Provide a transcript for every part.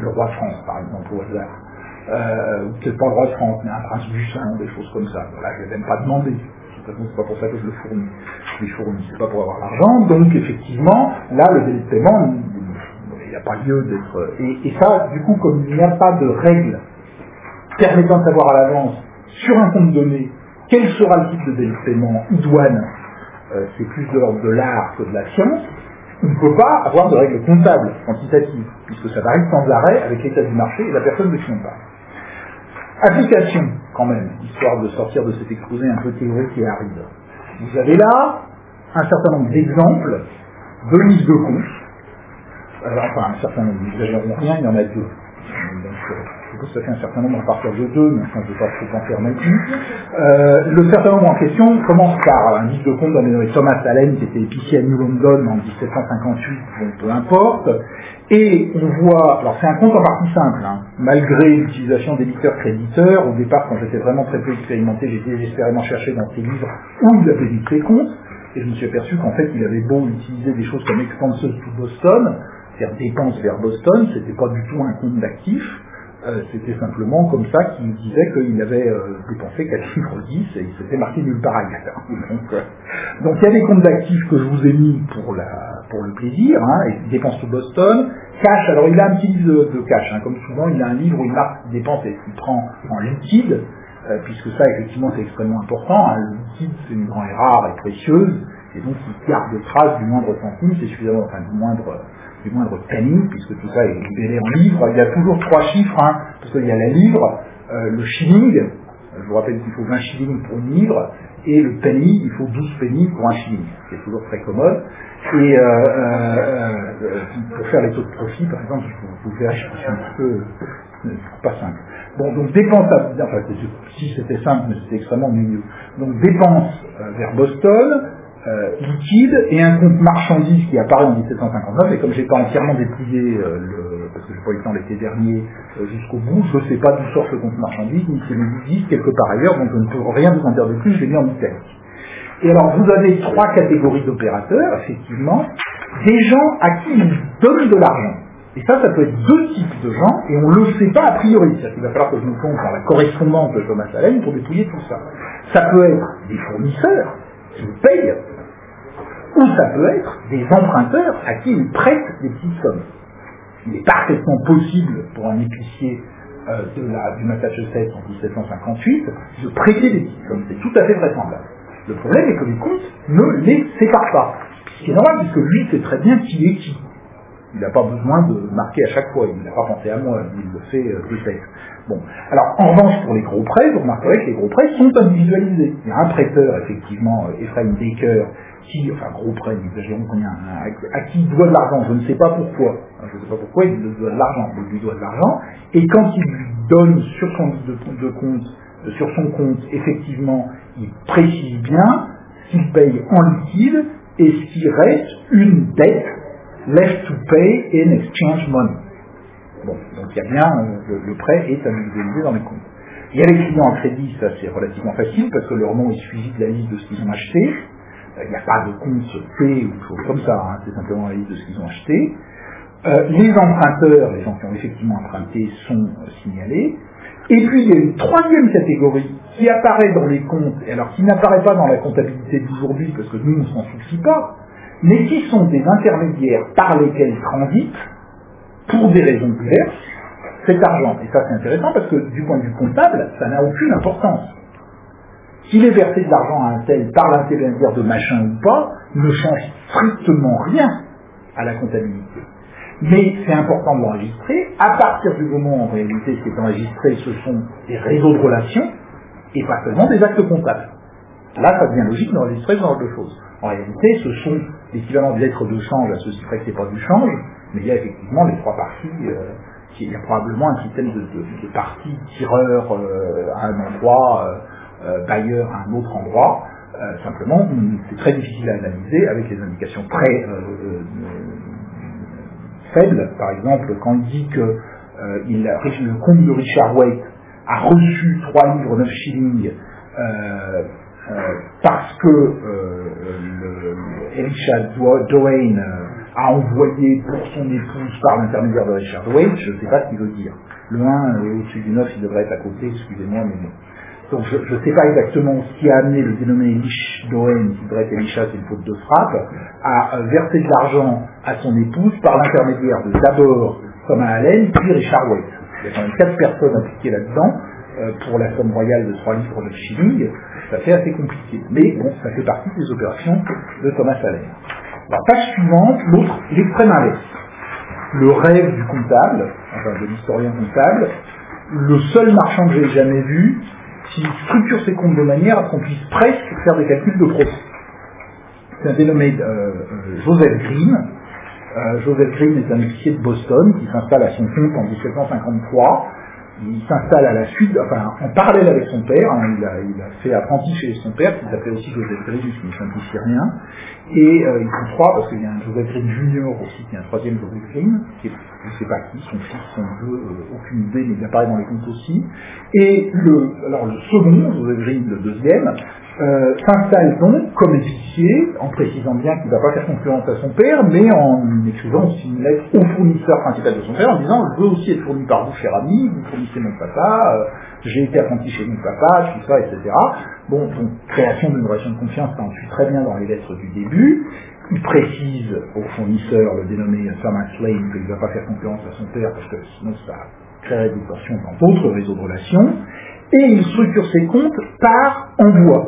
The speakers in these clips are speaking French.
le roi de France, par exemple, au hasard. Ou peut-être pas le roi de France, mais un prince du sang, des choses comme ça. Voilà, je ne vais même pas demander. De toute façon, c'est pas pour ça que je le fournis. Je les fournis, c'est pas pour avoir l'argent. Donc, effectivement, là, le délai de paiement, il n'y a pas lieu d'être... Et ça, du coup, comme il n'y a pas de règle permettant de savoir à l'avance, sur un compte donné, quel sera le type de délai de paiement idoine, c'est plus de l'ordre de l'art que de la science, on ne peut pas avoir de règles comptables, quantitatives, puisque ça varie sans arrêt avec l'état du marché et la personne de qui on parle. Application, quand même, histoire de sortir de cet exposé un peu théorique et aride. Vous avez là un certain nombre d'exemples de listes de comptes. Enfin, un certain nombre, n'exagérons rien, il y en a deux. Donc, je suppose que ça fait un certain nombre à partir de deux, mais enfin, je ne vais pas trop en faire non plus. Le certain nombre en question commence par un livre de compte d'un dénommé Thomas Allen, qui était épicier à New London en 1758, bon, peu importe. Et on voit, alors c'est un compte en partie simple, hein, malgré l'utilisation d'éditeurs-créditeurs. Au départ, quand j'étais vraiment très peu expérimenté, j'ai désespérément cherché dans ces livres où il avait dit ses comptes, et je me suis aperçu qu'en fait, il avait beau utiliser des choses comme Expenses to Boston, c'est-à-dire dépenses vers Boston, c'était pas du tout un compte d'actifs, c'était simplement comme ça qu'il disait qu'il avait dépensé 4 chiffres 10 et il s'était marqué nulle part ailleurs. Donc il y a des comptes d'actifs que je vous ai mis pour le plaisir, hein, et dépenses to Boston, cash, alors il a un petit livre de cash, hein, comme souvent il a un livre où il marque dépenses et qu'il prend en liquide, puisque ça effectivement c'est extrêmement important, hein, le liquide c'est une grande et rare et précieuse, et donc il garde trace du moindre centime, c'est suffisamment, enfin du moindre penny, puisque tout ça est libellé en livres. Il y a toujours 3 chiffres, hein, parce qu'il y a la livre, le shilling, je vous rappelle qu'il faut 20 shillings pour une livre, et le penny, il faut 12 pennies pour un shilling, c'est toujours très commode. Et pour faire les taux de profit, par exemple, vous verrez, je suis un petit peu pas simple. Bon, donc dépenses, enfin si c'était simple, mais c'était extrêmement ennuyeux. Donc dépenses vers Boston, liquide, et un compte marchandise qui apparaît en 1759, et comme j'ai pas entièrement déplié parce que j'ai pas eu le temps l'été dernier jusqu'au bout, je sais pas d'où sort ce compte marchandise, ni s'il existe quelque part ailleurs, donc je ne peux rien vous en dire de plus, je l'ai mis en italique. Et alors vous avez 3 catégories d'opérateurs, effectivement, des gens à qui ils donnent de l'argent. Et ça peut être 2 types de gens, et on ne le sait pas a priori. C'est-à-dire qu'il va falloir que je me plonge dans la correspondance de Thomas Allen pour dépouiller tout ça. Ça peut être des fournisseurs qui vous payent, ou ça peut être des emprunteurs à qui ils prêtent des petites sommes. Il est parfaitement possible pour un épicier du Massachusetts en 1758 de prêter des petites sommes. C'est tout à fait vraisemblable. Le problème est que les comptes ne les séparent pas. Ce qui est normal, puisque lui sait très bien qui est qui. Il n'a pas besoin de marquer à chaque fois, il n'a pas pensé à moi, il le fait peut-être. Bon. Alors, en revanche, pour les gros prêts, vous remarquerez que les gros prêts sont individualisés. Il y a un prêteur, effectivement, Ephraim Baker, qui, enfin, gros prêt, n'exagérons combien, à qui il doit de l'argent, je ne sais pas pourquoi. Je ne sais pas pourquoi il lui doit de l'argent, il lui doit de l'argent, et quand il lui donne sur son livre de compte, sur son compte, effectivement, il précise bien qu'il paye en liquide, et ce qui reste une dette left to pay in exchange money. Bon, donc il y a bien, le prêt est individualisé dans les comptes. Il y a les clients en crédit, ça c'est relativement facile, parce que leur nom est suivi de la liste de ce qu'ils ont acheté. Il n'y a pas de compte P ou chose comme ça, hein, c'est simplement la liste de ce qu'ils ont acheté. Les emprunteurs, les gens qui ont effectivement emprunté, sont signalés. Et puis il y a une 3e catégorie qui apparaît dans les comptes, et alors qui n'apparaît pas dans la comptabilité d'aujourd'hui, parce que nous on ne s'en soucie pas, mais qui sont des intermédiaires par lesquels transite, pour des raisons diverses, cet argent. Et ça c'est intéressant parce que du point de vue comptable, ça n'a aucune importance. Qu'il ait versé de l'argent à un tel par l'intermédiaire de machin ou pas, ne change strictement rien à la comptabilité. Mais c'est important de l'enregistrer. À partir du moment où en réalité ce qui est enregistré, ce sont des réseaux de relations, et pas seulement des actes comptables. Là, ça devient logique d'enregistrer ce genre de choses. En réalité, ce sont l'équivalent de lettres de change, à ceci près que c'est pas du change, mais il y a effectivement les 3 parties, il y a probablement un système de parties, tireur à un endroit, bailleur à un autre endroit. Simplement, c'est très difficile à analyser avec les indications très faibles. Par exemple, quand il dit que le compte de Richard Waite a reçu 3 livres 9 shillings parce que Elisha Doane a envoyé pour son épouse par l'intermédiaire de Richard Waite, je ne sais pas ce qu'il veut dire. Le 1 est au-dessus du 9, il devrait être à côté, excusez-moi, mais bon. Donc je ne sais pas exactement ce qui a amené le dénommé Elish Dohen, qui devrait être Elisha, c'est une faute de frappe, à verser de l'argent à son épouse par l'intermédiaire de d'abord Thomas Allen, puis Richard Waite. Il y a quand même 4 personnes impliquées là-dedans, pour la somme royale de 3 livres de shillings, ça fait assez compliqué. Mais bon, ça fait partie des opérations de Thomas Allen. La page suivante, l'autre, l'extrême inverse. Le rêve du comptable, enfin de l'historien comptable, le seul marchand que j'ai jamais vu qui structure ses comptes de manière à ce qu'on puisse presque faire des calculs de profit. C'est un dénommé Joseph Green. Joseph Green est un officier de Boston qui s'installe à son compte en 1753. Il s'installe à la suite, enfin en parallèle avec son père, hein, il a fait apprenti chez son père, qui s'appelait aussi Joseph Green, qui ne simplifie rien, et ils sont 3, parce qu'il y a un Joseph Green Junior aussi, qui est un 3e Joseph Green, qui est, je ne sais pas qui, son fils, son neveu, aucune idée, mais il apparaît dans les comptes aussi, et le second, Joseph Green, le 2e, s'installe donc comme épicier, en précisant bien qu'il ne va pas faire concurrence à son père, mais en écrivant aussi une lettre au fournisseur principal de son père, en disant « Je veux aussi être fourni par vous, cher ami, vous fournissez mon papa, j'ai été apprenti chez mon papa, tout ça, etc. » Bon, donc, création d'une relation de confiance, ça en suit très bien dans les lettres du début. Il précise au fournisseur, le dénommé Thomas Lane, qu'il ne va pas faire concurrence à son père, parce que sinon ça créerait des tensions dans d'autres réseaux de relations. Et il structure ses comptes par envoi.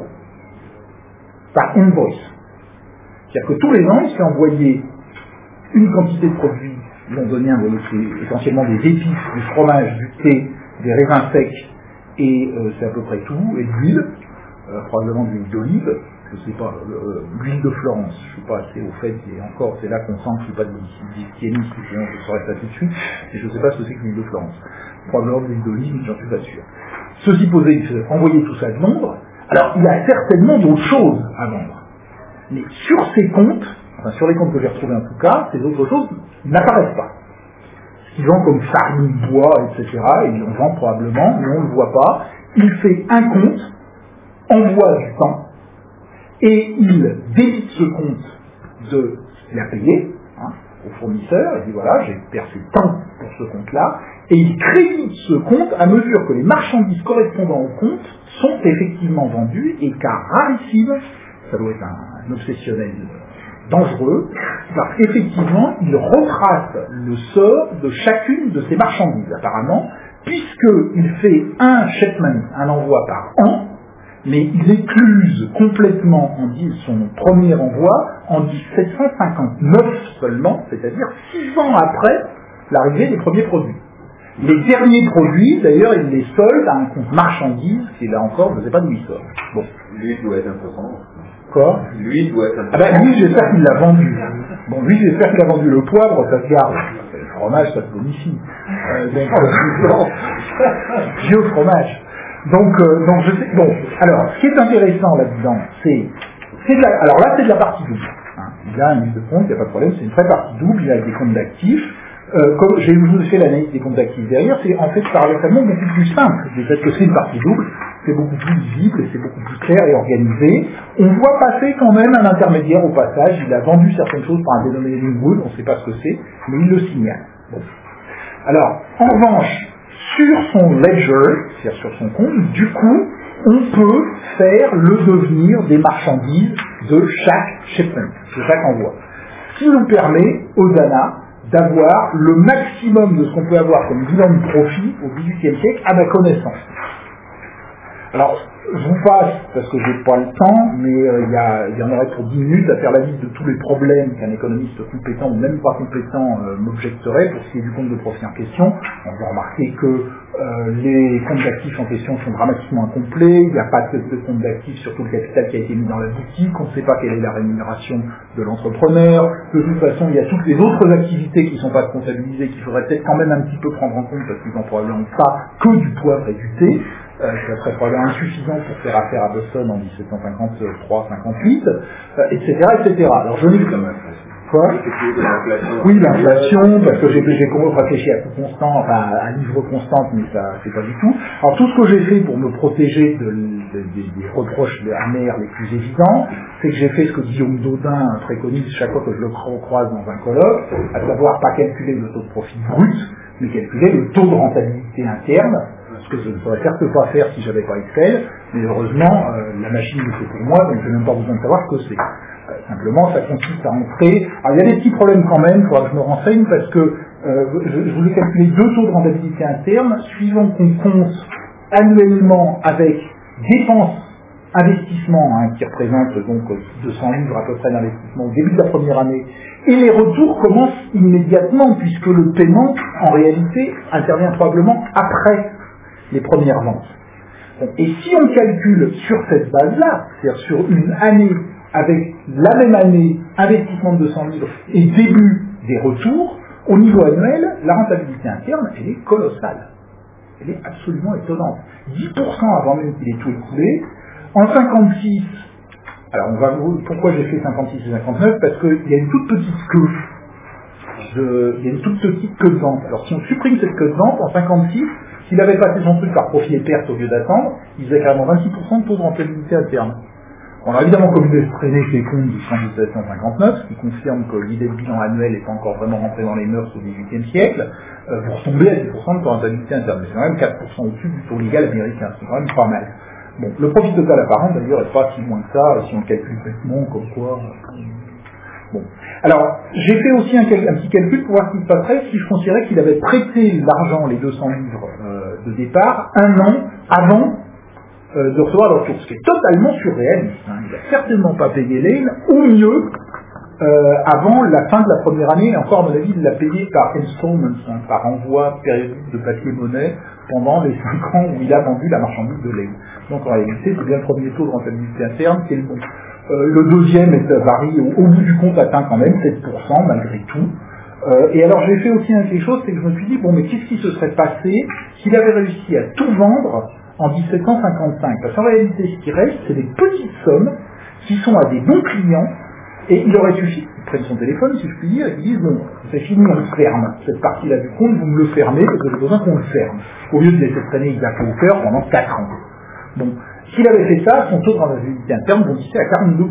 Par invoice. C'est-à-dire que tous les ans, il se fait envoyer une quantité de produits londoniens, vous voyez, c'est essentiellement des épices, du fromage, du thé, des raisins secs, et c'est à peu près tout, et de l'huile, probablement de l'huile d'olive, je ne sais pas, l'huile de Florence, je ne suis pas assez au fait, et encore, c'est là qu'on sent que je ne suis pas de diététiste, sinon je saurais ça tout de suite, et je ne sais pas ce que c'est que l'huile de Florence. Probablement de l'huile d'olive, mais j'en suis pas sûr. Ceci posé, il fait envoyer tout ça de Londres. Alors, il y a certainement d'autres choses à vendre. Mais sur ces comptes, enfin sur les comptes que j'ai retrouvés en tout cas, ces autres choses n'apparaissent pas. Ce qu'ils vendent comme farine, bois, etc., ils en vendent probablement, mais on ne le voit pas. Il fait un compte, envoie du temps, et il débite ce compte de ce qu'il a payé, hein, au fournisseur, il dit voilà, j'ai perçu tant pour ce compte-là, et il crédite ce compte à mesure que les marchandises correspondant au compte sont effectivement vendues, et car rarissime, ça doit être un obsessionnel dangereux, parce qu'effectivement, il retrace le sort de chacune de ces marchandises, apparemment, puisqu'il fait un shipment, un envoi par an, mais il écluse complètement son premier envoi en 1759 seulement, c'est-à-dire 6 ans après l'arrivée des premiers produits. Les derniers produits, d'ailleurs, il les solde à un compte marchandise, qui là encore, je ne sais pas d'où il sort. Bon. Lui doit être important. Quoi ? Lui doit être important. Ah ben lui, j'espère qu'il l'a vendu. Bon, lui, j'espère qu'il a vendu le poivre, ça se garde. Le fromage, ça se bonifie. Vieux fromage. Donc je sais. Bon, alors, ce qui est intéressant là-dedans, alors là, c'est de la partie double. Hein. Il a une liste de comptes, il n'y a pas de problème, c'est une vraie partie double, il a des comptes d'actifs. Comme j'ai vous fait l'analyse des comptes d'actifs derrière, c'est en fait paradoxalement beaucoup plus simple. Du fait que c'est une partie double, c'est beaucoup plus visible et c'est beaucoup plus clair et organisé. On voit passer quand même un intermédiaire au passage, il a vendu certaines choses par un dénommé Lingwood, on ne sait pas ce que c'est, mais il le signale. Bon. Alors, en revanche, sur son ledger, c'est-à-dire sur son compte, du coup, on peut faire le devenir des marchandises de chaque shipment, de chaque envoi. Ce qui nous permet, aux ANA, d'avoir le maximum de ce qu'on peut avoir comme bilan de profit au XVIIIe siècle à ma connaissance. Alors, je vous passe, parce que j'ai pas le temps, mais il y en aurait pour 10 minutes à faire la liste de tous les problèmes qu'un économiste compétent ou même pas compétent m'objecterait pour ce qui est du compte de profit en question. On va remarquer que les comptes d'actifs en question sont dramatiquement incomplets, il n'y a pas de compte d'actifs sur tout le capital qui a été mis dans la boutique, on ne sait pas quelle est la rémunération de l'entrepreneur, de toute façon il y a toutes les autres activités qui ne sont pas comptabilisées qu'il faudrait peut-être quand même un petit peu prendre en compte parce qu'ils n'ont probablement pas que du poivre et du thé. Ça serait probablement insuffisant pour faire affaire à Boston en 1753-58, etc., etc. Alors je n'ai Quoi? Oui, l'inflation, parce que j'ai réfléchi à coût constant, enfin à livre constante, mais ça, c'est pas du tout. Alors tout ce que j'ai fait pour me protéger des reproches amers les plus évidents, c'est que j'ai fait ce que Guillaume Daudin préconise chaque fois que je le croise dans un colloque, à savoir pas calculer le taux de profit brut, mais calculer le taux de rentabilité interne, ce que je ne saurais certes pas faire si j'avais pas Excel, mais heureusement, la machine le fait pour moi, donc je n'ai même pas besoin de savoir ce que c'est. Simplement, ça consiste à entrer. Alors, il y a des petits problèmes quand même, il faudra que je me renseigne, parce que je voulais calculer deux taux de rentabilité interne, suivant qu'on compte annuellement avec dépenses, investissement, qui représente donc 200 livres à peu près d'investissement au début de la première année, et les retours commencent immédiatement, puisque le paiement, en réalité, intervient probablement après les premières ventes. Bon, et si on calcule sur cette base-là, c'est-à-dire sur une année avec la même année, investissement de 200 livres et début des retours, au niveau annuel, la rentabilité interne, elle est colossale. Elle est absolument étonnante. 10% avant même qu'il ait tout écoulé. En 56, alors pourquoi j'ai fait 56 et 59? Parce qu'il y a une toute petite queue. Il y a une toute petite queue de vente. Alors si on supprime cette queue de vente, en 56, s'il avait passé son truc par profit et perte au lieu d'attendre, il faisait carrément 26% de taux de rentabilité interne. Bon, alors évidemment, comme il est traîné ses comptes du 11759, ce qui confirme que l'idée de bilan annuel n'est pas encore vraiment rentrée dans les mœurs au XVIIIe siècle, vous retombez à 10% de taux de rentabilité interne. Mais c'est quand même 4% au-dessus du taux légal américain, c'est quand même pas mal. Bon, le profit total apparent, d'ailleurs, n'est pas si loin que ça, si on le calcule bêtement, comme quoi... Bon. Alors, j'ai fait aussi un petit calcul pour voir ce qui se passerait si je considérais qu'il avait prêté l'argent, les 200 livres de départ, un an avant de recevoir leur tour, ce qui est totalement surréaliste. Il n'a certainement pas payé Lane, ou mieux, avant la fin de la première année, et encore à mon avis, il l'a payé par installments, par envoi périodique de papier-monnaie, pendant les 5 ans où il a vendu la marchandise de Lane. Donc en réalité, c'est bien le premier taux de rentabilité interne qui est le bon. Le deuxième varie, au bout du compte, atteint quand même 7%, malgré tout. Et alors j'ai fait aussi quelque chose, c'est que je me suis dit, bon, mais qu'est-ce qui se serait passé s'il avait réussi à tout vendre en 1755? Parce qu'en réalité, ce qui reste, c'est des petites sommes qui sont à des bons clients, et il aurait suffi qu'ils prennent son téléphone, si je puis dire, et qu'ils disent, bon, c'est fini, on le ferme. Cette partie-là du compte, vous me le fermez, parce que j'ai besoin qu'on le ferme. Au lieu de laisser traîner Isaac Walker pendant 4 ans. Bon, s'il avait fait ça, son taux de rentabilité interne bondissait à 42%.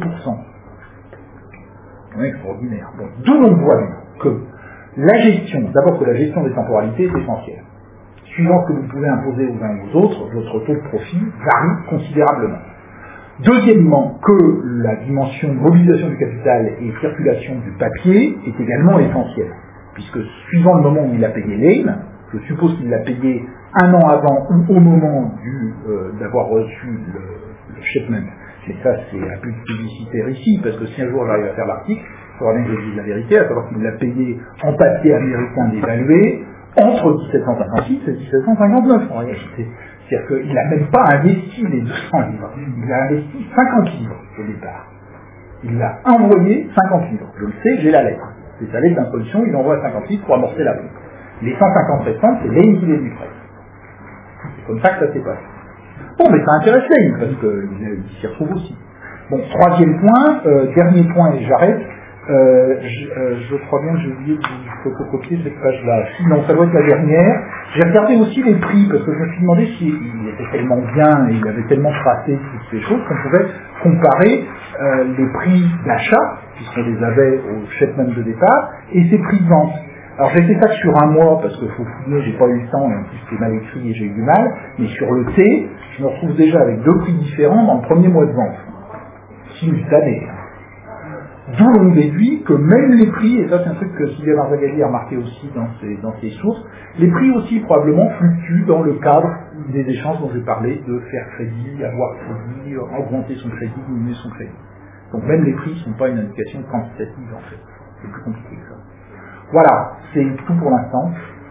C'est extraordinaire. Bon, d'où on voit que la gestion, d'abord que la gestion des temporalités est essentielle. Suivant ce que vous pouvez imposer aux uns et aux autres, votre taux de profit varie considérablement. Deuxièmement, que la dimension mobilisation du capital et circulation du papier est également essentielle. Puisque suivant le moment où il a payé Lane, je suppose qu'il l'a payé un an avant ou au moment d'avoir reçu le shipment. Et ça, c'est un peu publicitaire ici, parce que si un jour j'arrive à faire l'article, il faudra bien que je dise la vérité, à savoir qu'il l'a payé en papier américain dévalué entre 1756 et 1759 en réalité. C'est-à-dire qu'il n'a même pas investi les 200 livres, il a investi 50 livres au départ. Il l'a envoyé 50 livres. Je le sais, j'ai la lettre. C'est sa lettre d'imposition, il envoie 50 livres pour amorcer la vente. Les 150 restantes, c'est Lane qui les lui prête. C'est comme ça que ça s'est passé. Bon, mais ça intéresse Lane, parce qu'il s'y retrouve aussi. Bon, troisième point, dernier point, et j'arrête. Je crois bien que j'ai oublié de vous photocopier cette page-là. Non, ça doit être la dernière. J'ai regardé aussi les prix, parce que je me suis demandé s'il était tellement bien et il avait tellement tracé toutes ces choses qu'on pouvait comparer les prix d'achat, puisqu'on les avait au shipment de départ, et ses prix de vente. Alors j'ai fait ça sur un mois, parce que faut fouiller, j'ai pas eu le temps, et en plus c'était mal écrit et j'ai eu du mal, mais sur le thé, je me retrouve déjà avec 2 prix différents dans le premier mois de vente. Simultané. D'où on déduit que même les prix, et ça c'est un truc que Sylvia Marzagali a remarqué aussi dans ses sources, les prix aussi probablement fluctuent dans le cadre des échanges dont j'ai parlé, de faire crédit, avoir crédit, augmenter son crédit, diminuer son crédit. Donc même les prix ne sont pas une indication quantitative en fait. C'est plus compliqué que ça. Voilà, c'est tout pour l'instant.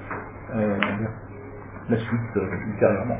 La suite ultérieurement.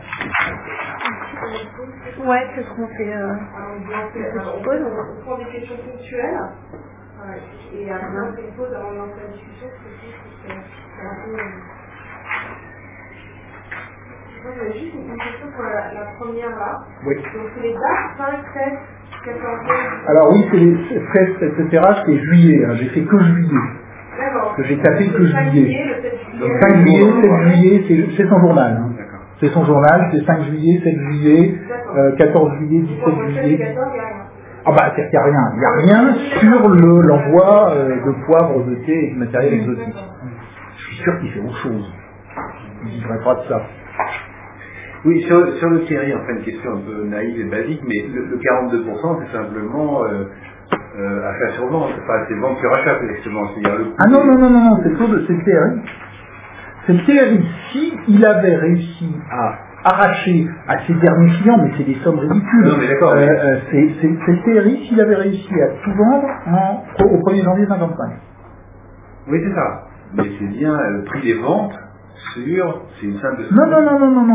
Ouais, c'est ce qu'on fait. On prend des questions ponctuelles et après on fait une pause avant de lancer la discussion parce que c'est un peu... Moi, j'avais juste une question pour la première là. Oui. Donc, c'est les dates 5, 7, 14. Alors oui, c'est les fêtes, etc. C'est juillet. Hein. J'ai fait que juillet. D'accord. Parce que j'ai tapé que Le 5 juillet. juillet, le 7 juillet. Donc 5 juillet, 7 juillet, c'est son journal. Hein. D'accord. C'est son journal, c'est 5 juillet, 7 juillet, 14 juillet, 17 Pour le 7 et juillet. 14, il n'y a rien. Ah bah, c'est-à-dire qu'il n'y a rien. Il n'y a rien sur l'envoi de poivre, de thé et de matériel exotique. Je suis sûr qu'il fait autre chose. Il ne vivrait pas de ça. Oui, sur le Thierry, enfin une question un peu naïve et basique, mais le 42% c'est simplement achat sur vente, enfin c'est vente sur achat exactement, c'est-à-dire le coût. Ah non, c'est le TRI. C'est le TRI. Si il avait réussi à arracher à ses derniers clients, mais c'est des sommes ridicules. Non mais d'accord. C'est le TRI s'il avait réussi à tout vendre au 1er janvier 55. Oui, c'est ça. Mais c'est bien le prix des ventes c'est une simple... Non, le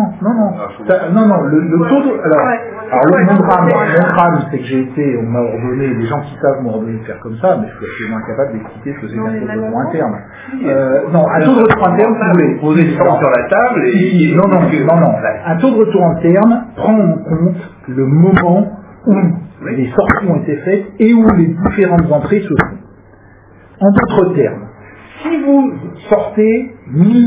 taux de... Alors mon drame, c'est que j'ai été, on m'a ordonné, les gens qui savent m'ont ordonné de faire comme ça, mais je suis absolument incapable d'expliquer ce que c'est qu'un taux de retour interne. Un taux de retour interne, si vous voulez. Poser ça sur la table et... Non. Un taux de retour interne prend en compte le moment où les sorties ont été faites et où les différentes entrées se font. En d'autres termes, si vous sortez 1000